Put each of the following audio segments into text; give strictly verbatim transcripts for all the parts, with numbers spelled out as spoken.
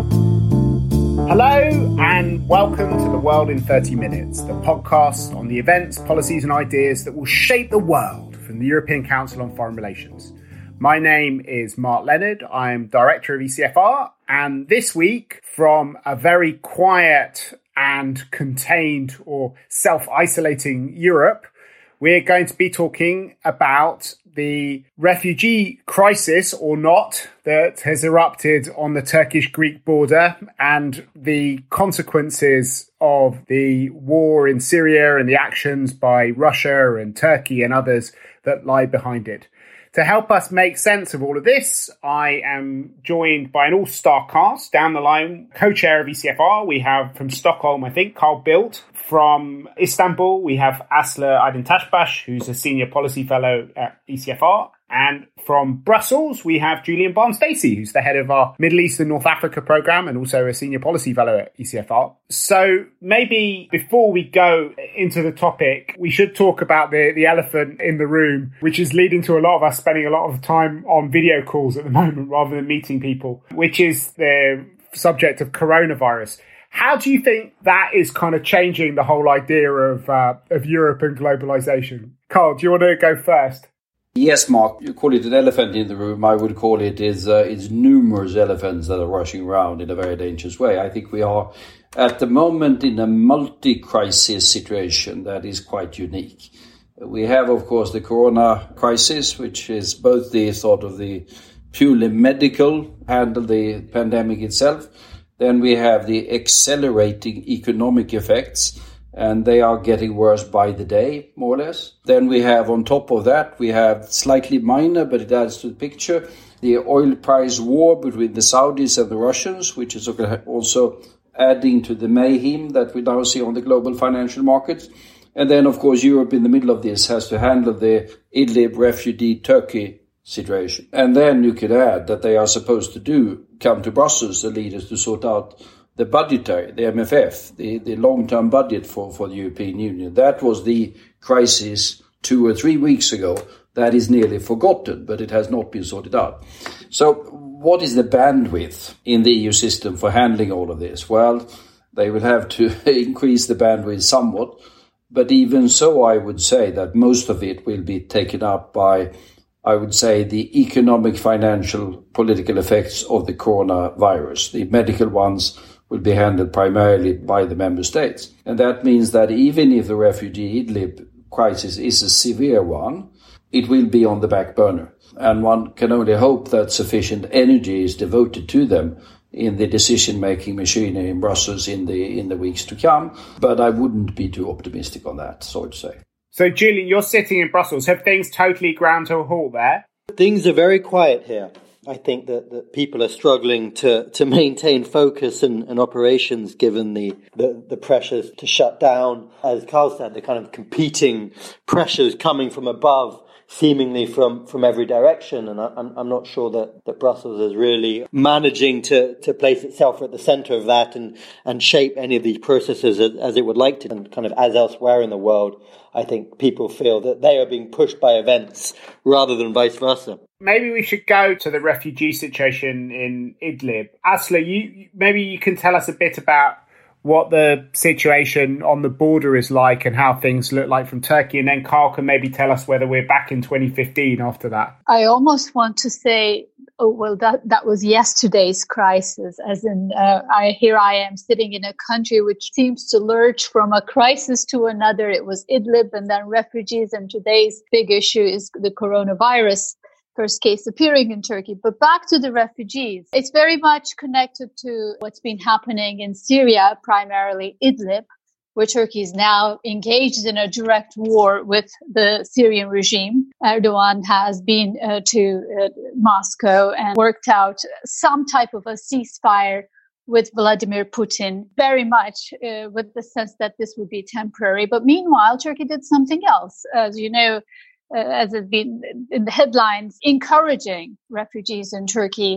Hello and welcome to The World in thirty minutes, the podcast on the events, policies and ideas that will shape the world from the European Council on Foreign Relations. My name is Mark Leonard. I'm Director of E C F R, and this week, from a very quiet and contained or self-isolating Europe, we're going to be talking about the refugee crisis or not that has erupted on the Turkish-Greek border and the consequences of the war in Syria and the actions by Russia and Turkey and others that lie behind it. To help us make sense of all of this, I am joined by an all-star cast. Down the line, co-chair of E C F R, we have from Stockholm, I think, Carl Bildt. From Istanbul, we have Aslı Aydın Taşbaş, who's a senior policy fellow at E C F R. And from Brussels, we have Julian Barnes-Stacey, who's the head of our Middle East and North Africa programme and also a senior policy fellow at E C F R. So maybe before we go into the topic, we should talk about the, the elephant in the room, which is leading to a lot of us spending a lot of time on video calls at the moment rather than meeting people, which is the subject of coronavirus. How do you think that is kind of changing the whole idea of uh, of Europe and globalization? Carl, do you want to go first? Yes, Mark, you call it an elephant in the room. I would call it is uh, is numerous elephants that are rushing around in a very dangerous way. I think we are at the moment in a multi-crisis situation that is quite unique. We have, of course, the corona crisis, which is both the sort of the purely medical handle the pandemic itself. Then we have the accelerating economic effects, and they are getting worse by the day, more or less. Then we have, on top of that, we have slightly minor, but it adds to the picture, the oil price war between the Saudis and the Russians, which is also adding to the mayhem that we now see on the global financial markets. And then, of course, Europe in the middle of this has to handle the Idlib refugee Turkey situation. And then you could add that they are supposed to do come to Brussels, the leaders, to sort out the budgetary, the M F F, the, the long-term budget for, for the European Union. That was the crisis two or three weeks ago. That is nearly forgotten, but it has not been sorted out. So what is the bandwidth in the E U system for handling all of this? Well, they will have to increase the bandwidth somewhat. But even so, I would say that most of it will be taken up by, I would say, the economic, financial, political effects of the coronavirus. The medical ones will be handled primarily by the member states. And that means that even if the refugee Idlib crisis is a severe one, it will be on the back burner. And one can only hope that sufficient energy is devoted to them in the decision-making machinery in Brussels in the in the weeks to come. But I wouldn't be too optimistic on that, so to say. So, Julian, you're sitting in Brussels. Have things totally ground to a halt there? Things are very quiet here. I think that, that people are struggling to, to maintain focus and, and operations given the, the, the pressures to shut down. As Carl said, the kind of competing pressures coming from above, seemingly from, from every direction. And I, I'm, I'm not sure that, that Brussels is really managing to, to place itself at the centre of that and, and shape any of these processes as, as it would like to. And kind of as elsewhere in the world, I think people feel that they are being pushed by events rather than vice versa. Maybe we should go to the refugee situation in Idlib. Aslı, you, maybe you can tell us a bit about what the situation on the border is like and how things look like from Turkey. And then Carl can maybe tell us whether we're back in twenty fifteen after that. I almost want to say, oh, well, that, that was yesterday's crisis, as in uh, I here I am sitting in a country which seems to lurch from a crisis to another. It was Idlib and then refugees, and today's big issue is the coronavirus. First case appearing in Turkey. But back to the refugees. It's very much connected to what's been happening in Syria, primarily Idlib, where Turkey is now engaged in a direct war with the Syrian regime. Erdogan has been uh, to uh, Moscow and worked out some type of a ceasefire with Vladimir Putin, very much uh, with the sense that this would be temporary. But meanwhile, Turkey did something else. As you know, uh, as has been in the headlines, encouraging refugees in Turkey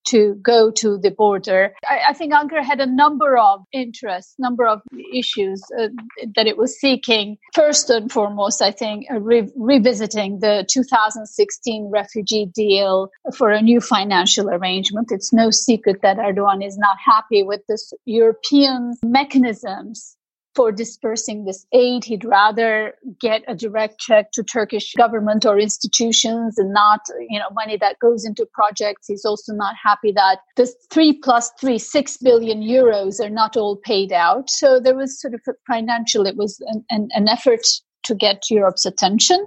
to go to the border. I, I think Ankara had a number of interests, number of issues uh, that it was seeking. First and foremost, I think, uh, re- revisiting the two thousand sixteen refugee deal for a new financial arrangement. It's no secret that Erdogan is not happy with this European mechanisms for dispersing this aid. He'd rather get a direct check to Turkish government or institutions and not, you know, money that goes into projects. He's also not happy that this three plus three, six billion euros are not all paid out. So there was sort of a financial, it was an, an, an effort to get Europe's attention.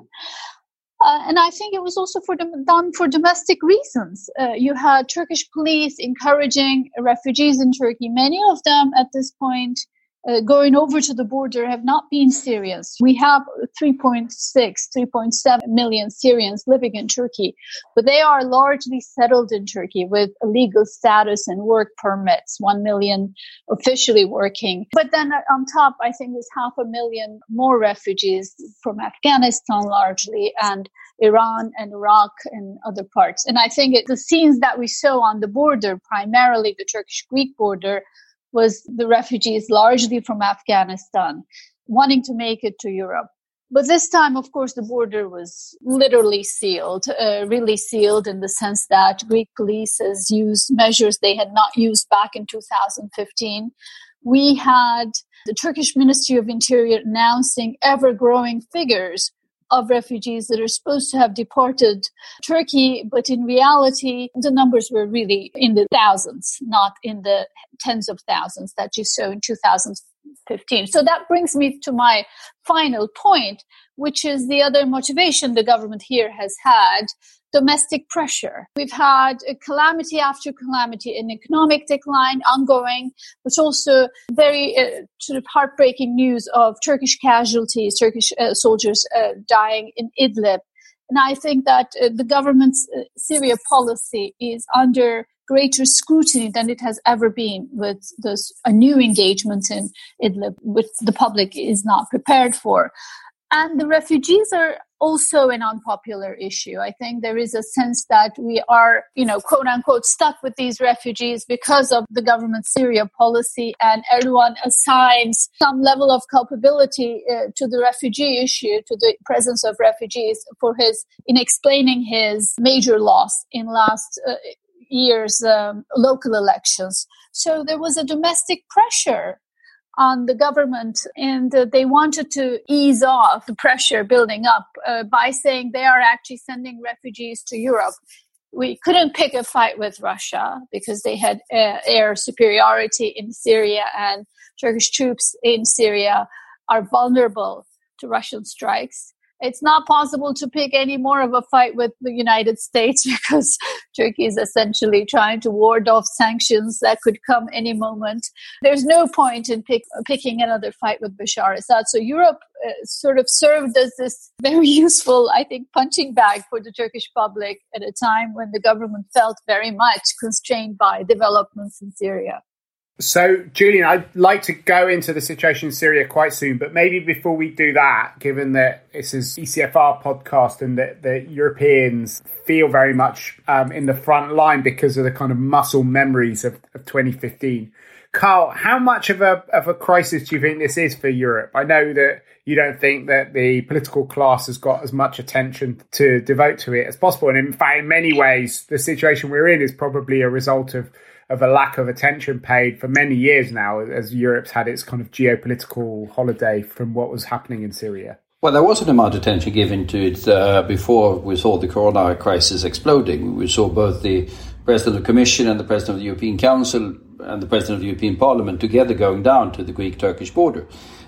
Uh, and I think it was also for them, done for domestic reasons. Uh, you had Turkish police encouraging refugees in Turkey. Many of them at this point Uh, going over to the border have not been Syrians. We have three point six, three point seven million Syrians living in Turkey, but they are largely settled in Turkey with a legal status and work permits, one million officially working. But then on top, I think there's half a million more refugees from Afghanistan largely, and Iran and Iraq and other parts. And I think it, the scenes that we saw on the border, primarily the Turkish-Greek border, was the refugees largely from Afghanistan wanting to make it to Europe. But this time, of course, the border was literally sealed, uh, really sealed in the sense that Greek police has used measures they had not used back in two thousand fifteen. We had the Turkish Ministry of Interior announcing ever-growing figures of refugees that are supposed to have departed Turkey, but in reality, the numbers were really in the thousands, not in the tens of thousands that you saw in two thousand fifteen. So that brings me to my final point, which is the other motivation the government here has had, domestic pressure. We've had a calamity after calamity, an economic decline ongoing, but also very uh, sort of heartbreaking news of Turkish casualties, Turkish uh, soldiers uh, dying in Idlib. And I think that uh, the government's uh, Syria policy is under greater scrutiny than it has ever been with this, a new engagement in Idlib, which the public is not prepared for. And the refugees are also an unpopular issue. I think there is a sense that we are, you know, quote unquote, stuck with these refugees because of the government's Syria policy, and Erdogan assigns some level of culpability uh, to the refugee issue, to the presence of refugees for his, in explaining his major loss in last uh, year's um, local elections. So there was a domestic pressure on the government, and uh, they wanted to ease off the pressure building up uh, by saying they are actually sending refugees to Europe. We couldn't pick a fight with Russia because they had uh, air superiority in Syria, and Turkish troops in Syria are vulnerable to Russian strikes. It's not possible to pick any more of a fight with the United States because Turkey is essentially trying to ward off sanctions that could come any moment. There's no point in pick, picking another fight with Bashar Assad. So Europe uh, sort of served as this very useful, I think, punching bag for the Turkish public at a time when the government felt very much constrained by developments in Syria. So, Julian, I'd like to go into the situation in Syria quite soon, but maybe before we do that, given that this is E C F R podcast and that the Europeans feel very much um, in the front line because of the kind of muscle memories of, of twenty fifteen. Carl, how much of a of a crisis do you think this is for Europe? I know that you don't think that the political class has got as much attention to devote to it as possible. And in fact, in many ways, the situation we're in is probably a result of of a lack of attention paid for many years now as Europe's had its kind of geopolitical holiday from what was happening in Syria. Well, there was an amount of attention given to it uh, before we saw the corona crisis exploding. We saw both the President of the Commission and the President of the European Council and the President of the European Parliament together going down to the Greek-Turkish border.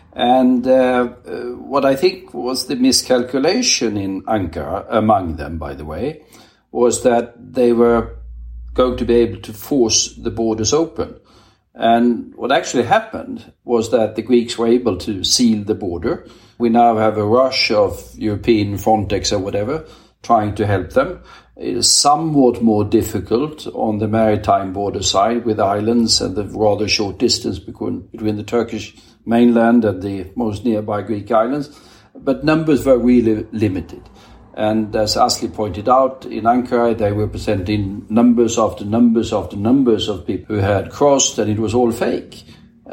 And uh, uh, what I think was the miscalculation in Ankara, among them, by the way, was that they were going to be able to force the borders open. And what actually happened was that the Greeks were able to seal the border. We now have a rush of European Frontex or whatever trying to help them. It is somewhat more difficult on the maritime border side with islands and the rather short distance between, between the Turkish mainland and the most nearby Greek islands. But numbers were really limited. And as Asli pointed out, in Ankara, they were presenting numbers after numbers after numbers of people who had crossed, and it was all fake.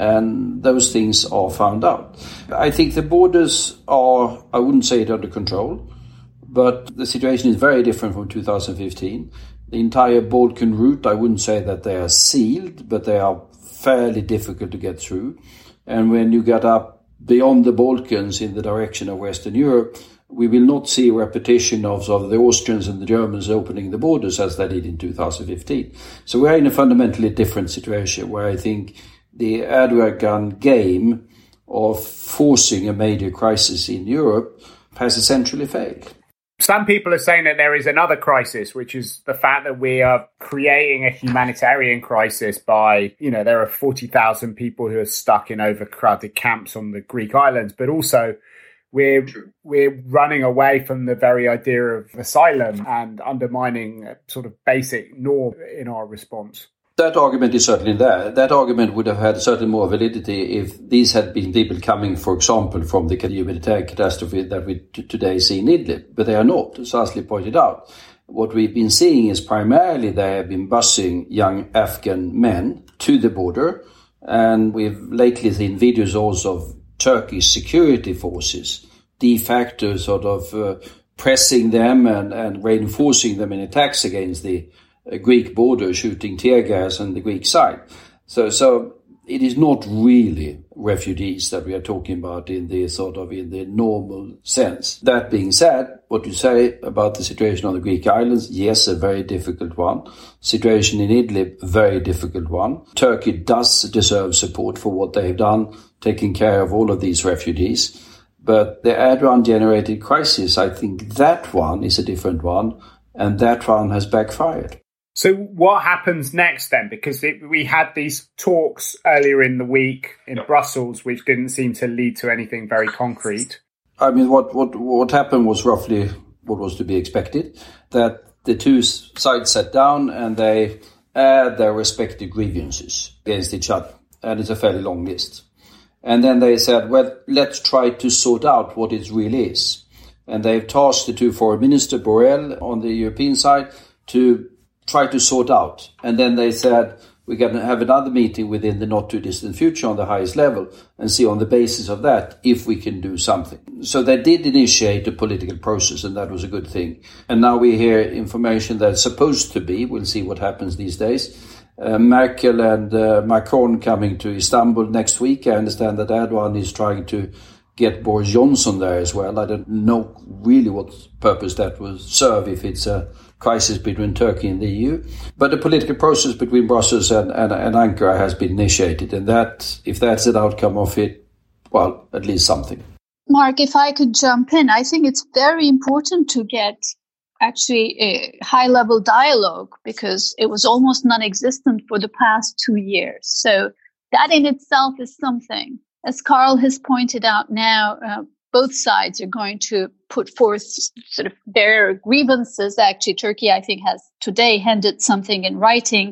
And those things are found out. I think the borders are, I wouldn't say it under control, but the situation is very different from two thousand fifteen. The entire Balkan route, I wouldn't say that they are sealed, but they are fairly difficult to get through. And when you get up beyond the Balkans in the direction of Western Europe, we will not see a repetition of, of the Austrians and the Germans opening the borders as they did in two thousand fifteen. So we're in a fundamentally different situation where I think the Erdogan game of forcing a major crisis in Europe has essentially failed. Some people are saying that there is another crisis, which is the fact that we are creating a humanitarian crisis by, you know, there are forty thousand people who are stuck in overcrowded camps on the Greek islands, but also we're we're running away from the very idea of asylum and undermining a sort of basic norm in our response. That argument is certainly there. That argument would have had certainly more validity if these had been people coming, for example, from the humanitarian catastrophe that we t- today see in Idlib. But they are not, as Asli pointed out. What we've been seeing is primarily they have been busing young Afghan men to the border. And we've lately seen videos also of Turkish security forces de facto sort of uh, pressing them and, and reinforcing them in attacks against the uh, Greek border, shooting tear gas on the Greek side. So, so it is not really refugees that we are talking about in the sort of in the normal sense. That being said, what you say about the situation on the Greek islands, yes, a very difficult one. Situation in Idlib, very difficult one. Turkey does deserve support for what they've done, taking care of all of these refugees. But the Erdogan-generated crisis, I think that one is a different one, and that one has backfired. So what happens next then? Because it, we had these talks earlier in the week in Brussels, which didn't seem to lead to anything very concrete. I mean, what, what, what happened was roughly what was to be expected, that the two sides sat down and they aired their respective grievances against each other. And it's a fairly long list. And then they said, well, let's try to sort out what it really is. And they've tasked the two foreign ministers, Borrell on the European side, to try to sort out. And then they said, we're going to have another meeting within the not too distant future on the highest level and see on the basis of that if we can do something. So they did initiate a political process, and that was a good thing. And now we hear information that's supposed to be, we'll see what happens these days, Uh, Merkel and uh, Macron coming to Istanbul next week. I understand that Erdogan is trying to get Boris Johnson there as well. I don't know really what purpose that will serve if it's a crisis between Turkey and the E U. But the political process between Brussels and, and, and Ankara has been initiated. And that, if that's an outcome of it, well, at least something. Mark, if I could jump in, I think it's very important to get actually a high-level dialogue, because it was almost non-existent for the past two years. So that in itself is something. As Carl has pointed out now, uh, both sides are going to put forth sort of their grievances. Actually, Turkey, I think, has today handed something in writing,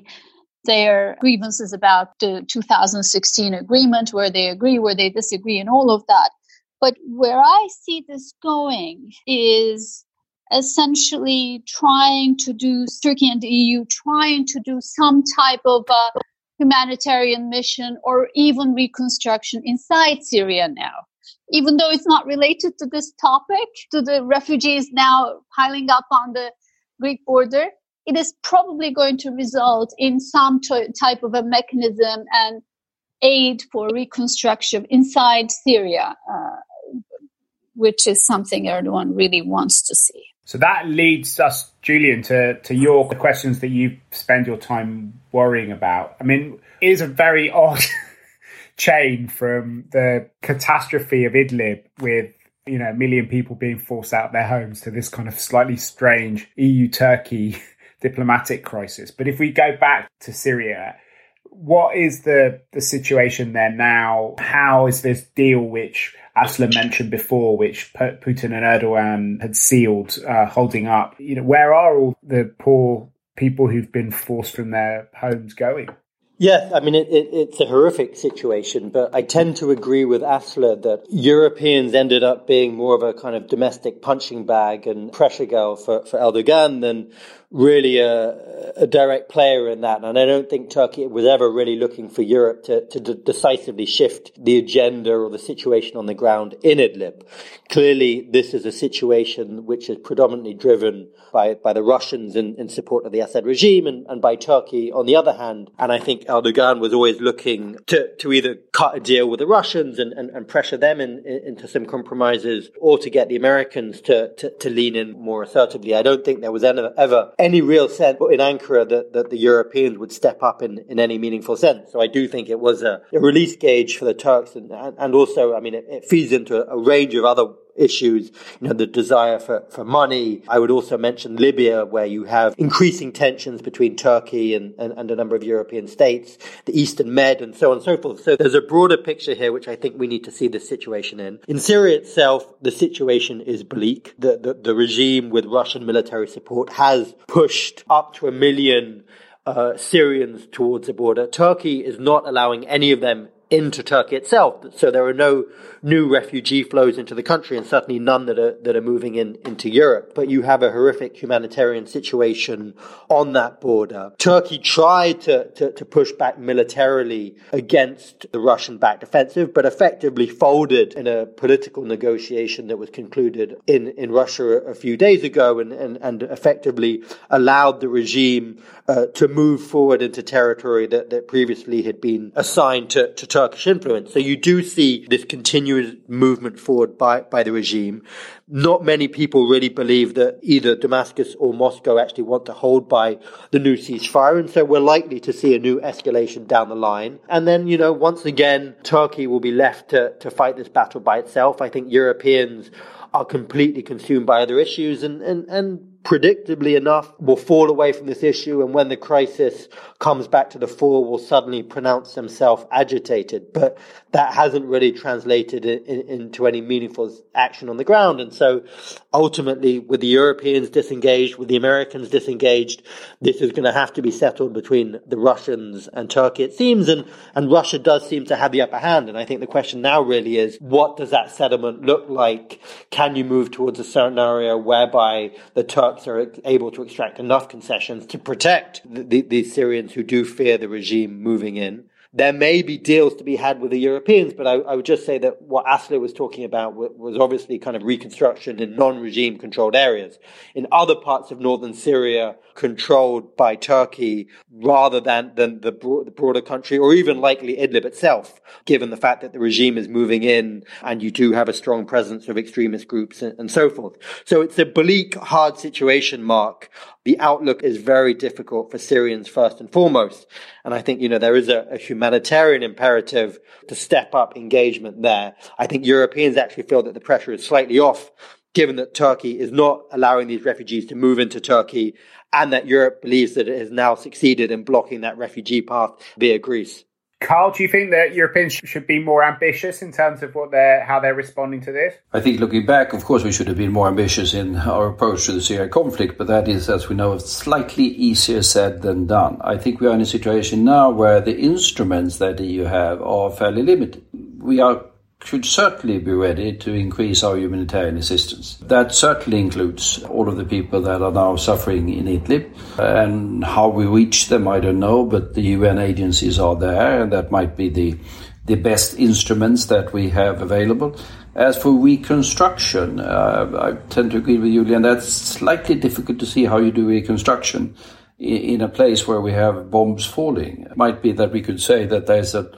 their grievances about the two thousand sixteen agreement, where they agree, where they disagree, and all of that. But where I see this going is essentially trying to do, Turkey and the E U trying to do some type of a humanitarian mission or even reconstruction inside Syria now. Even though it's not related to this topic, to the refugees now piling up on the Greek border, it is probably going to result in some t- type of a mechanism and aid for reconstruction inside Syria, uh, which is something Erdogan really wants to see. So that leads us, Julian, to, to your questions that you spend your time worrying about. I mean, it is a very odd chain from the catastrophe of Idlib with, you know, a million people being forced out of their homes to this kind of slightly strange E U-Turkey diplomatic crisis. But if we go back to Syria, what is the, the situation there now? How is this deal, which Asli mentioned before, which Putin and Erdogan had sealed, uh, holding up? You know, where are all the poor people who've been forced from their homes going? Yes, I mean, it, it, it's a horrific situation, but I tend to agree with Asler that Europeans ended up being more of a kind of domestic punching bag and pressure girl for, for Erdogan than really a, a direct player in that. And I don't think Turkey was ever really looking for Europe to, to d- decisively shift the agenda or the situation on the ground in Idlib. Clearly, this is a situation which is predominantly driven by, by the Russians in, in support of the Assad regime and, and by Turkey on the other hand. And I think Erdogan was always looking to, to either cut a deal with the Russians and, and, and pressure them in, in, into some compromises or to get the Americans to, to, to lean in more assertively. I don't think there was ever, ever any real sense in Ankara that, that the Europeans would step up in, in any meaningful sense. So I do think it was a, a release gauge for the Turks and, and also, I mean, it, it feeds into a, a range of other issues, you know, the desire for, for money. I would also mention Libya, where you have increasing tensions between Turkey and, and, and a number of European states, the Eastern Med, and so on and so forth. So there's a broader picture here, which I think we need to see this situation in. In Syria itself, the situation is bleak. The, the, the regime with Russian military support has pushed up to a million uh, Syrians towards the border. Turkey is not allowing any of them into Turkey itself. So there are no new refugee flows into the country and certainly none that are that are moving in into Europe. But you have a horrific humanitarian situation on that border. Turkey tried to, to, to push back militarily against the Russian-backed offensive, but effectively folded in a political negotiation that was concluded in, in Russia a few days ago and, and, and effectively allowed the regime uh, to move forward into territory that, that previously had been assigned to, to Turkish influence. So you do see this continuous movement forward by, by the regime. Not many people really believe that either Damascus or Moscow actually want to hold by the new ceasefire. And so we're likely to see a new escalation down the line. And then, you know, once again, Turkey will be left to, to fight this battle by itself. I think Europeans are completely consumed by other issues and, and, and predictably enough, will fall away from this issue, and when the crisis comes back to the fore, will suddenly pronounce themselves agitated. But that hasn't really translated in, in, into any meaningful action on the ground. And so ultimately, with the Europeans disengaged, with the Americans disengaged, this is going to have to be settled between the Russians and Turkey, it seems. And, and Russia does seem to have the upper hand. And I think the question now really is, what does that settlement look like? Can you move towards a scenario whereby the Turks are able to extract enough concessions to protect the, the, the Syrians who do fear the regime moving in? There may be deals to be had with the Europeans, but I, I would just say that what Asler was talking about was, was obviously kind of reconstruction in non-regime controlled areas. In other parts of northern Syria, controlled by Turkey rather than, than the, bro- the broader country, or even likely Idlib itself, given the fact that the regime is moving in and you do have a strong presence of extremist groups and, and so forth. So it's a bleak, hard situation, Mark. The outlook is very difficult for Syrians first and foremost. And I think, you know, there is a, a humanitarian imperative to step up engagement there. I think Europeans actually feel that the pressure is slightly off, given that Turkey is not allowing these refugees to move into Turkey and that Europe believes that it has now succeeded in blocking that refugee path via Greece. Carl, do you think that Europeans should be more ambitious in terms of what they're, how they're responding to this? I think looking back, of course, we should have been more ambitious in our approach to the Syrian conflict, but that is, as we know, slightly easier said than done. I think we are in a situation now where the instruments that the E U have are fairly limited. We are should certainly be ready to increase our humanitarian assistance. That certainly includes all of the people that are now suffering in Idlib. And how we reach them, I don't know, but the U N agencies are there, and that might be the the best instruments that we have available. As for reconstruction, uh, I tend to agree with Julian, that's slightly difficult to see how you do reconstruction in a place where we have bombs falling. It might be that we could say that there's a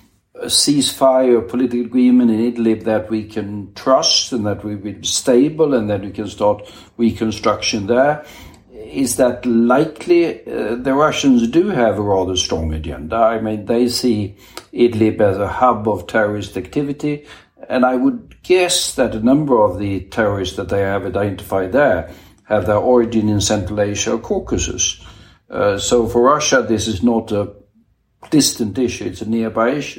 a ceasefire, political agreement in Idlib that we can trust and that we will be stable and that we can start reconstruction there. Is that likely? Uh, the Russians do have a rather strong agenda. I mean, they see Idlib as a hub of terrorist activity, and I would guess that a number of the terrorists that they have identified there have their origin in Central Asia or Caucasus. Uh, so for Russia, this is not a distant issue, it's a nearby issue.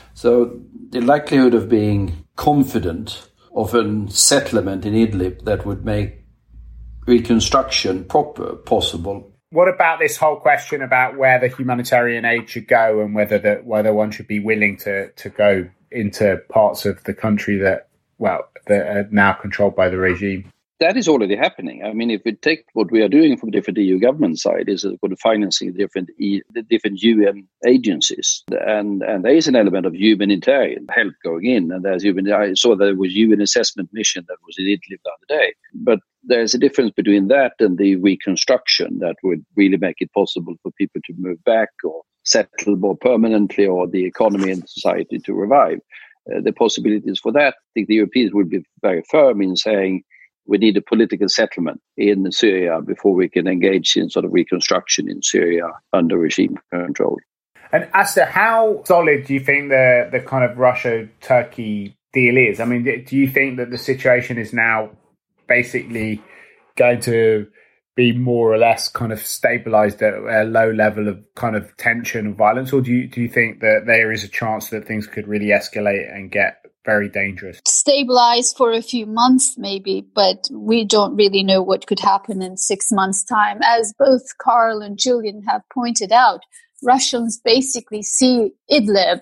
So the likelihood of being confident of a settlement in Idlib that would make reconstruction proper possible What about this whole question about where the humanitarian aid should go and whether the, whether one should be willing to, to go into parts of the country that, well, that are now controlled by the regime? That is already happening. I mean, if we take what we are doing from different E U government side is for the financing different e, the different U N agencies, and and there is an element of humanitarian help going in. And there's human. I saw that there was U N assessment mission that was in Idlib the other day. But there's a difference between that and the reconstruction that would really make it possible for people to move back or settle more permanently, or the economy and society to revive. Uh, the possibilities for that, I think the Europeans would be very firm in saying, we need a political settlement in Syria before we can engage in sort of reconstruction in Syria under regime control. And Asta, how solid do you think the, the kind of Russia-Turkey deal is? I mean, do you think that the situation is now basically going to be more or less kind of stabilized at a low level of kind of tension and violence? Or do you, do you think that there is a chance that things could really escalate and get very dangerous? Stabilize for a few months maybe, but we don't really know what could happen in six months' time. As both Carl and Julian have pointed out, Russians basically see Idlib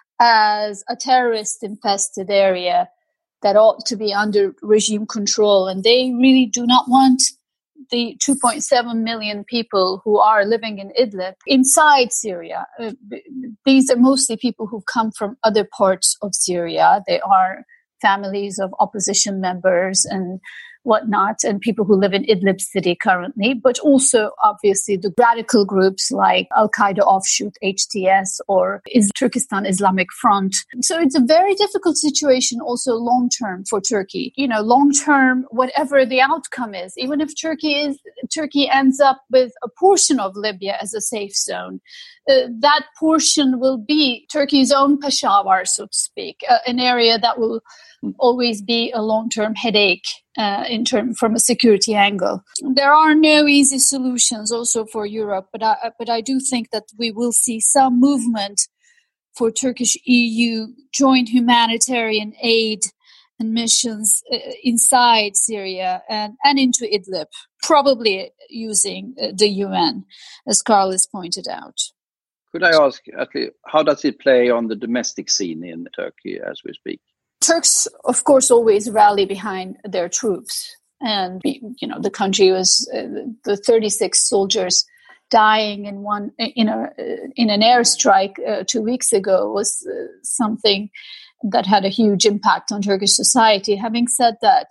as a terrorist-infested area that ought to be under regime control, and they really do not want the two point seven million people who are living in Idlib inside Syria. Uh, these are mostly people who come from other parts of Syria. They are families of opposition members and whatnot, and people who live in Idlib city currently, but also obviously the radical groups like Al-Qaeda offshoot H T S or is Turkestan Islamic Front. So it's a very difficult situation also long-term for Turkey. You know, long-term, whatever the outcome is, even if Turkey is Turkey ends up with a portion of Libya as a safe zone, uh, that portion will be Turkey's own Peshawar, so to speak, uh, an area that will always be a long-term headache uh, in term from a security angle. There are no easy solutions also for Europe, but I, but I do think that we will see some movement for Turkish E U joint humanitarian aid and missions uh, inside Syria and, and into Idlib, probably using uh, the U N, as Carl has pointed out. Could I ask, how does it play on the domestic scene in Turkey as we speak? Turks, of course, always rally behind their troops. And, you know, the country was, uh, the thirty-six soldiers dying in one in a in an airstrike uh, two weeks ago was uh, something that had a huge impact on Turkish society. Having said that,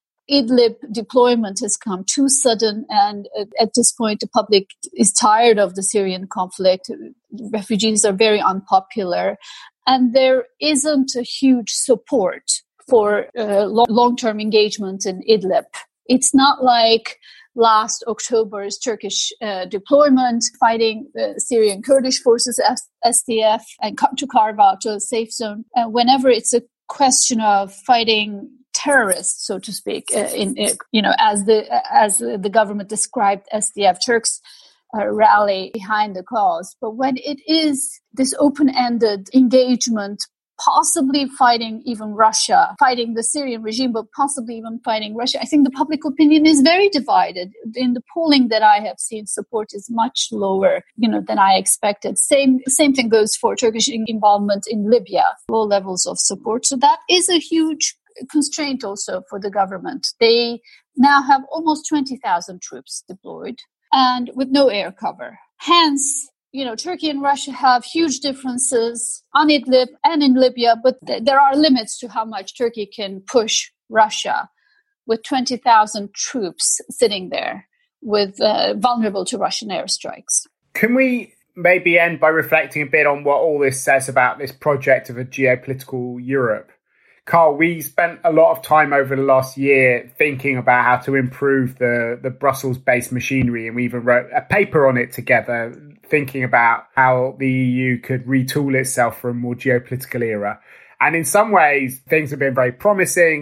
Idlib deployment has come too sudden, and uh, at this point, the public is tired of the Syrian conflict. Refugees are very unpopular. And there isn't a huge support for uh, long-term engagement in Idlib. It's not like last October's Turkish uh, deployment fighting the Syrian Kurdish forces, S D F, and to carve out a safe zone. Uh, whenever it's a question of fighting terrorists, so to speak, uh, in uh, you know, as the as the government described S D F, Turks Uh, rally behind the cause. But when it is this open-ended engagement, possibly fighting even Russia, fighting the Syrian regime, but possibly even fighting Russia, I think the public opinion is very divided. In the polling that I have seen, support is much lower, you know, than I expected. Same same thing goes for Turkish involvement in Libya, low levels of support. So that is a huge constraint also for the government. They now have almost twenty thousand troops deployed, and with no air cover. Hence, you know, Turkey and Russia have huge differences on Idlib and in Libya, but th- there are limits to how much Turkey can push Russia with twenty thousand troops sitting there with uh, vulnerable to Russian airstrikes. Can we maybe end by reflecting a bit on what all this says about this project of a geopolitical Europe? Carl, we spent a lot of time over the last year thinking about how to improve the, the Brussels-based machinery, and we even wrote a paper on it together, thinking about how the E U could retool itself for a more geopolitical era. And in some ways, things have been very promising.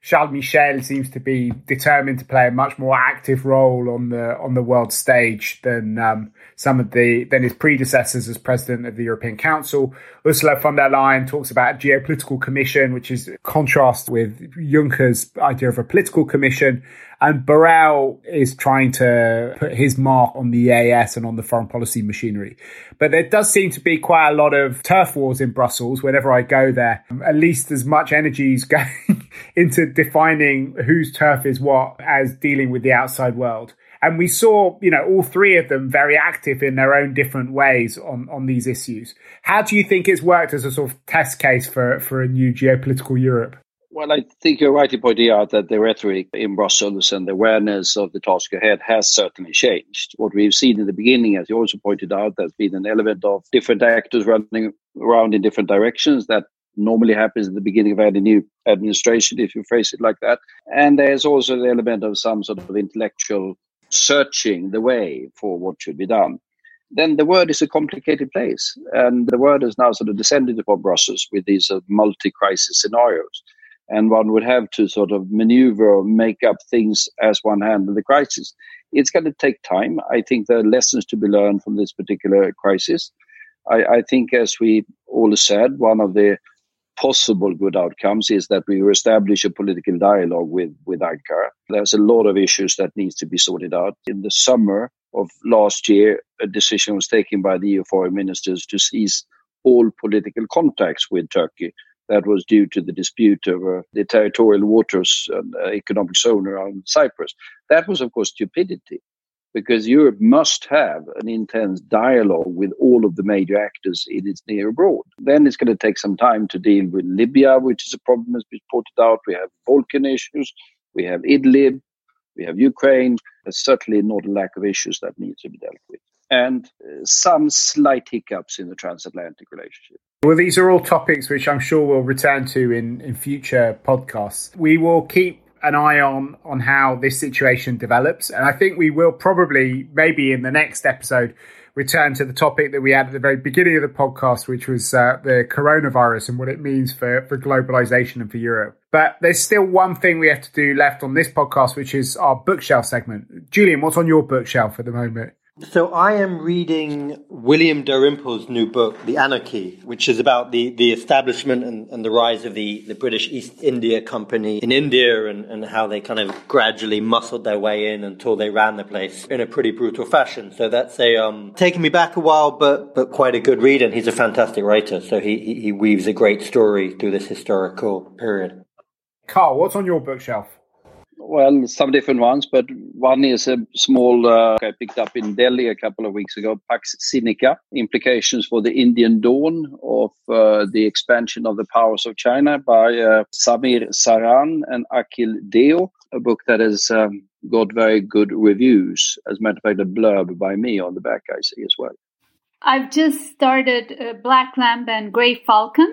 Charles Michel seems to be determined to play a much more active role on the on the world stage than um, some of the than his predecessors as president of the European Council. Ursula von der Leyen talks about a geopolitical commission, which is a contrast with Juncker's idea of a political commission. And Borrell is trying to put his mark on the E A S and on the foreign policy machinery. But there does seem to be quite a lot of turf wars in Brussels whenever I go there. At least as much energy is going into defining whose turf is what as dealing with the outside world. And we saw, you know, all three of them very active in their own different ways on, on these issues. How do you think it's worked as a sort of test case for, for a new geopolitical Europe? Well, I think you're right in pointing out that the rhetoric in Brussels and the awareness of the task ahead has certainly changed. What we've seen in the beginning, as you also pointed out, there's been an element of different actors running around in different directions. That normally happens at the beginning of any new administration, if you phrase it like that. And there's also the element of some sort of intellectual searching the way for what should be done. Then the world is a complicated place. And the world has now sort of descended upon Brussels with these uh, multi-crisis scenarios. And one would have to sort of maneuver or make up things as one handles the crisis. It's going to take time. I think there are lessons to be learned from this particular crisis. I, I think, as we all said, one of the possible good outcomes is that we establish a political dialogue with, with Ankara. There's a lot of issues that needs to be sorted out. In the summer of last year, a decision was taken by the E U foreign ministers to cease all political contacts with Turkey. That was due to the dispute over the territorial waters and uh, economic zone around Cyprus. That was, of course, stupidity, because Europe must have an intense dialogue with all of the major actors in its near abroad. Then it's going to take some time to deal with Libya, which is a problem, as been pointed out. We have Balkan issues, we have Idlib, we have Ukraine. There's certainly not a lack of issues that need to be dealt with. And uh, some slight hiccups in the transatlantic relationship. Well, these are all topics which I'm sure we'll return to in, in future podcasts. We will keep an eye on, on how this situation develops. And I think we will probably, maybe in the next episode, return to the topic that we had at the very beginning of the podcast, which was uh, the coronavirus and what it means for, for globalization and for Europe. But there's still one thing we have to do left on this podcast, which is our bookshelf segment. Julian, what's on your bookshelf at the moment? So I am reading William Dalrymple's new book, The Anarchy, which is about the, the establishment and, and the rise of the, the British East India Company in India and, and how they kind of gradually muscled their way in until they ran the place in a pretty brutal fashion. So that's a um taken me back a while, but but quite a good read. And he's a fantastic writer, so he, he, he weaves a great story through this historical period. Carl, what's on your bookshelf? Well, some different ones, but one is a small uh, I picked up in Delhi a couple of weeks ago, Pax Sinica, Implications for the Indian Dawn of uh, the Expansion of the Powers of China by uh, Samir Saran and Akhil Deo, a book that has um, got very good reviews. As a matter of fact, a blurb by me on the back I see as well. I've just started uh, Black Lamb and Grey Falcon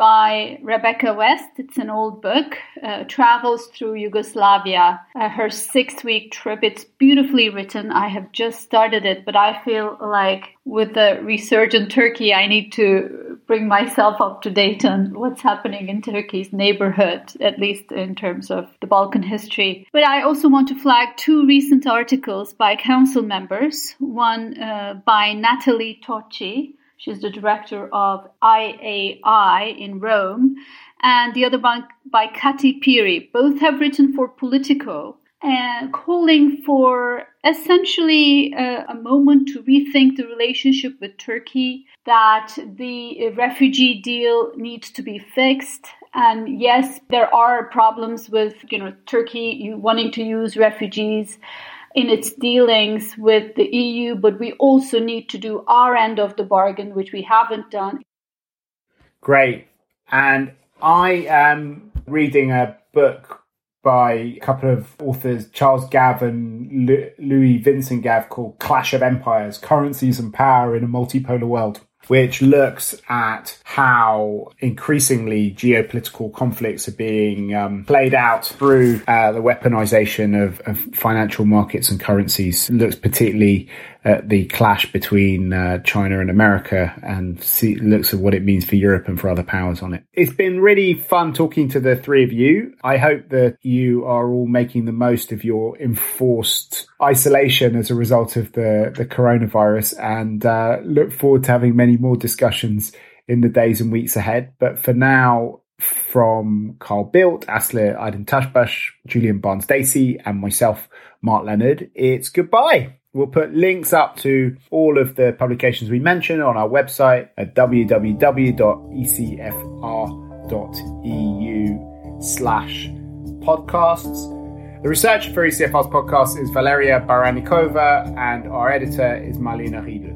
by Rebecca West. It's an old book, uh, travels through Yugoslavia, uh, her six-week trip. It's beautifully written. I have just started it, but I feel like with the resurgent Turkey, I need to bring myself up to date on what's happening in Turkey's neighborhood, at least in terms of the Balkan history. But I also want to flag two recent articles by council members, one uh, by Natalie Tocci. She's the director of I A I in Rome, and the other one by Kati Piri. Both have written for Politico and calling for essentially a, a moment to rethink the relationship with Turkey, that the refugee deal needs to be fixed. And yes, there are problems with, you know, Turkey wanting to use refugees in its dealings with the E U, but we also need to do our end of the bargain, which we haven't done. Great. And I am reading a book by a couple of authors, Charles Gav and Louis Vincent Gav, called Clash of Empires, Currencies and Power in a Multipolar World. which looks at how increasingly geopolitical conflicts are being um, played out through uh, the weaponization of, of financial markets and currencies. It looks particularly at the clash between uh, China and America, and see, looks at what it means for Europe and for other powers on it. It's been really fun talking to the three of you. I hope that you are all making the most of your enforced isolation as a result of the, the coronavirus, and uh, look forward to having many more discussions in the days and weeks ahead. But for now, from Carl Bildt, Asli Aydin-Taşbaş, Julian Barnes-Dacey, and myself, Mark Leonard, it's goodbye. We'll put links up to all of the publications we mentioned on our website at www.ecfr.eu slash podcasts. The researcher for E C F R's podcast is Valeria Baranikova, and our editor is Marlena Riedler.